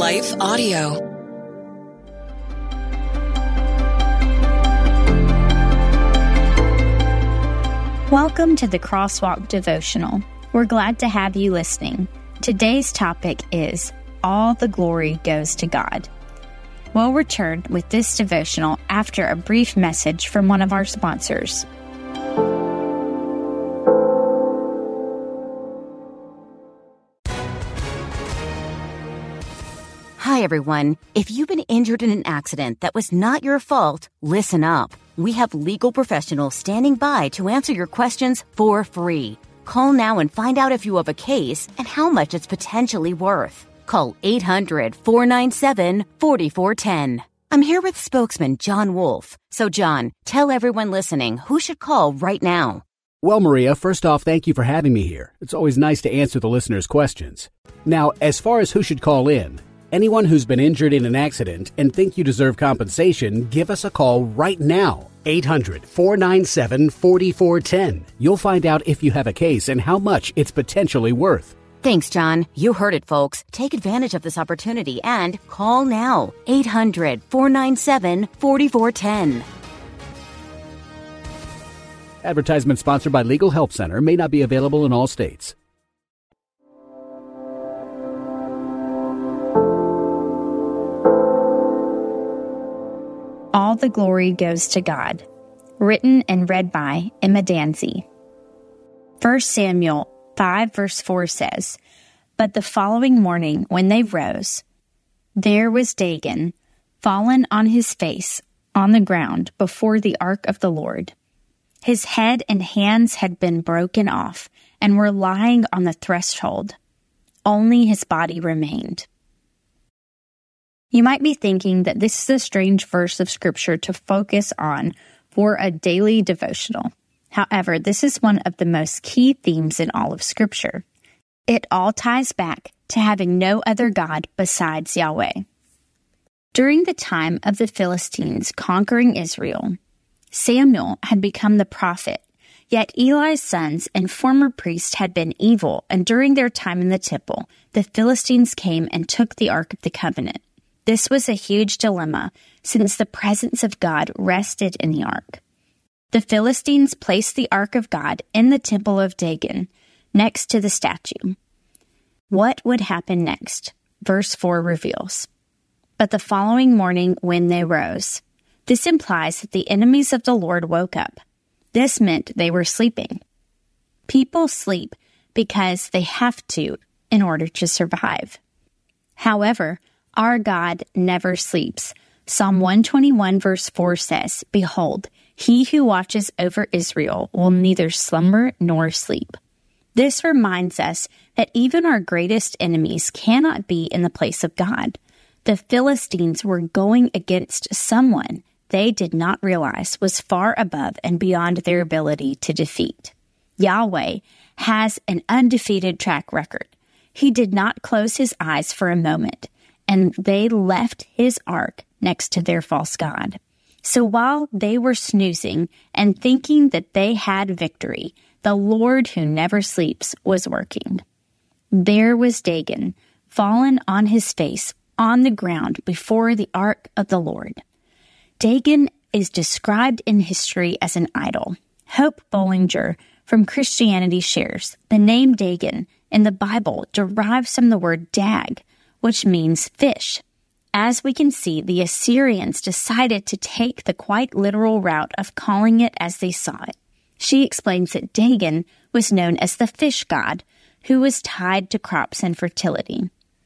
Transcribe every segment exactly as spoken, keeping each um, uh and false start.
Life Audio. Welcome to the Crosswalk Devotional. We're glad to have you listening. Today's topic is All the Glory Goes to God. We'll return with this devotional after a brief message from one of our sponsors. Hi, everyone. If you've been injured in an accident that was not your fault, listen up. We have legal professionals standing by to answer your questions for free. Call now and find out if you have a case and how much it's potentially worth. Call eight hundred, four nine seven, four four one zero. I'm here with spokesman John Wolf. So, John, tell everyone listening who should call right now. Well, Maria, first off, thank you for having me here. It's always nice to answer the listeners' questions. Now, as far as who should call in, anyone who's been injured in an accident and think you deserve compensation, give us a call right now. eight hundred, four nine seven, four four one zero. You'll find out if you have a case and how much it's potentially worth. Thanks, John. You heard it, folks. Take advantage of this opportunity and call now. eight hundred, four nine seven, four four one zero. Advertisement sponsored by Legal Help Center. May not be available in all states. All the Glory Goes to God. Written and read by Emma Danzy. First Samuel five verse four says, "But the following morning when they rose, there was Dagon, fallen on his face on the ground before the ark of the Lord. His head and hands had been broken off and were lying on the threshold. Only his body remained." You might be thinking that this is a strange verse of Scripture to focus on for a daily devotional. However, this is one of the most key themes in all of Scripture. It all ties back to having no other God besides Yahweh. During the time of the Philistines conquering Israel, Samuel had become the prophet, yet Eli's sons and former priests had been evil, and during their time in the temple, the Philistines came and took the Ark of the Covenant. This was a huge dilemma, since the presence of God rested in the ark. The Philistines placed the ark of God in the temple of Dagon, next to the statue. What would happen next? Verse four reveals. But the following morning when they rose. This implies that the enemies of the Lord woke up. This meant they were sleeping. People sleep because they have to in order to survive. However, our God never sleeps. Psalm one twenty-one verse four says, "Behold, he who watches over Israel will neither slumber nor sleep." This reminds us that even our greatest enemies cannot be in the place of God. The Philistines were going against someone they did not realize was far above and beyond their ability to defeat. Yahweh has an undefeated track record. He did not close his eyes for a moment, and they left his ark next to their false god. So while they were snoozing and thinking that they had victory, the Lord who never sleeps was working. There was Dagon, fallen on his face on the ground before the ark of the Lord. Dagon is described in history as an idol. Hope Bollinger from Christianity shares, the name Dagon in the Bible derives from the word dag, which means fish. As we can see, the Assyrians decided to take the quite literal route of calling it as they saw it. She explains that Dagon was known as the fish god, who was tied to crops and fertility.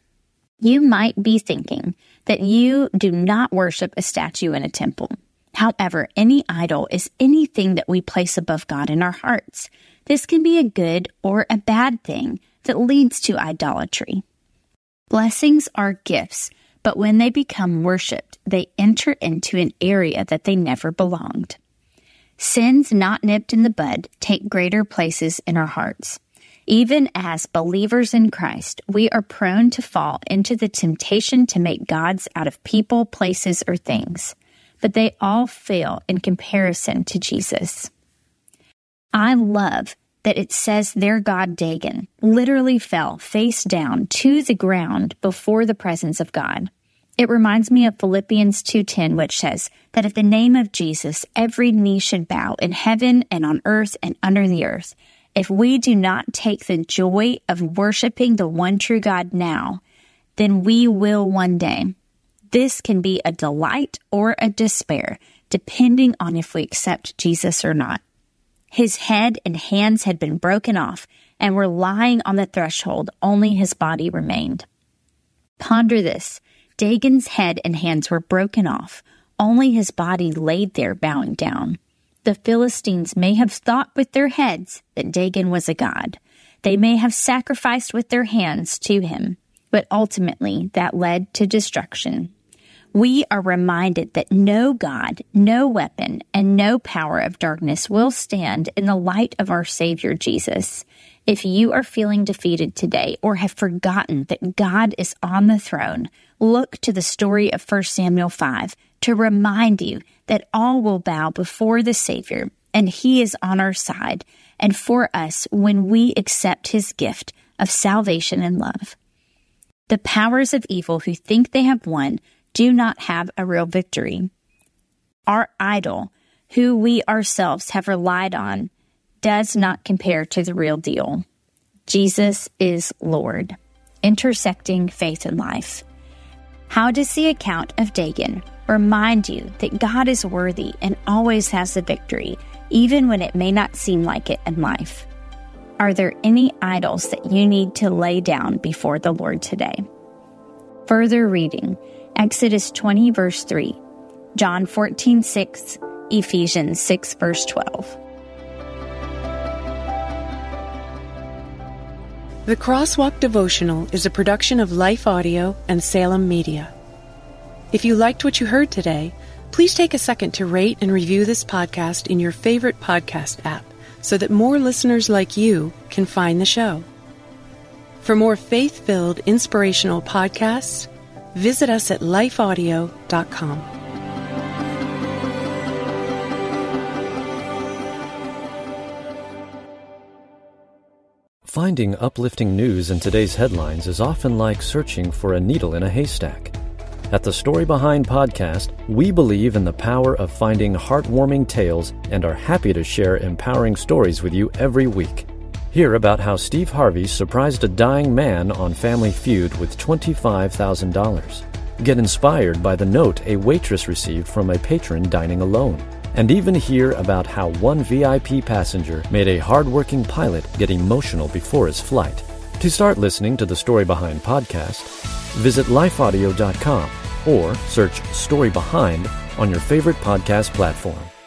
You might be thinking that you do not worship a statue in a temple. However, any idol is anything that we place above God in our hearts. This can be a good or a bad thing that leads to idolatry. Blessings are gifts, but when they become worshipped, they enter into an area that they never belonged. Sins not nipped in the bud take greater places in our hearts. Even as believers in Christ, we are prone to fall into the temptation to make gods out of people, places, or things, but they all fail in comparison to Jesus. I love that it says their god Dagon literally fell face down to the ground before the presence of God. It reminds me of Philippians two ten, which says that at the name of Jesus, every knee should bow in heaven and on earth and under the earth. If we do not take the joy of worshiping the one true God now, then we will one day. This can be a delight or a despair, depending on if we accept Jesus or not. His head and hands had been broken off and were lying on the threshold. Only his body remained. Ponder this. Dagon's head and hands were broken off. Only his body laid there bowing down. The Philistines may have thought with their heads that Dagon was a god. They may have sacrificed with their hands to him, but ultimately that led to destruction. We are reminded that no God, no weapon, and no power of darkness will stand in the light of our Savior Jesus. If you are feeling defeated today or have forgotten that God is on the throne, look to the story of First Samuel five to remind you that all will bow before the Savior, and He is on our side and for us when we accept His gift of salvation and love. The powers of evil who think they have won do not have a real victory. Our idol, who we ourselves have relied on, does not compare to the real deal. Jesus is Lord, intersecting faith and life. How does the account of Dagon remind you that God is worthy and always has the victory, even when it may not seem like it in life? Are there any idols that you need to lay down before the Lord today? Further reading, Exodus twenty, verse three, John fourteen, six, Ephesians six, verse twelve. The Crosswalk Devotional is a production of Life Audio and Salem Media. If you liked what you heard today, please take a second to rate and review this podcast in your favorite podcast app so that more listeners like you can find the show. For more faith-filled, inspirational podcasts, visit us at life audio dot com. Finding uplifting news in today's headlines is often like searching for a needle in a haystack. At the Story Behind podcast, we believe in the power of finding heartwarming tales and are happy to share empowering stories with you every week. Hear about how Steve Harvey surprised a dying man on Family Feud with twenty-five thousand dollars. Get inspired by the note a waitress received from a patron dining alone. And even hear about how one V I P passenger made a hardworking pilot get emotional before his flight. To start listening to the Story Behind podcast, visit life audio dot com or search Story Behind on your favorite podcast platform.